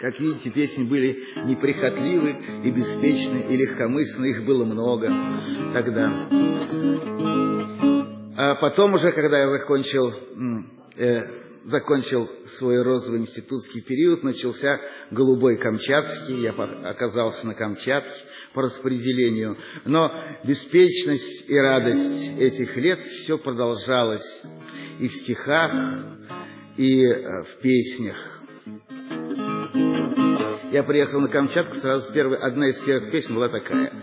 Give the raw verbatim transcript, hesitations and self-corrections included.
Как видите, песни были неприхотливы и беспечны, и легкомысленны, их было много тогда. А потом уже, когда я закончил, э, закончил свой розовый институтский период, начался голубой Камчатский, я оказался на Камчатке по распределению. Но беспечность и радость этих лет все продолжалось и в стихах, и в песнях. Я приехал на Камчатку, сразу первый, одна из первых песен была такая: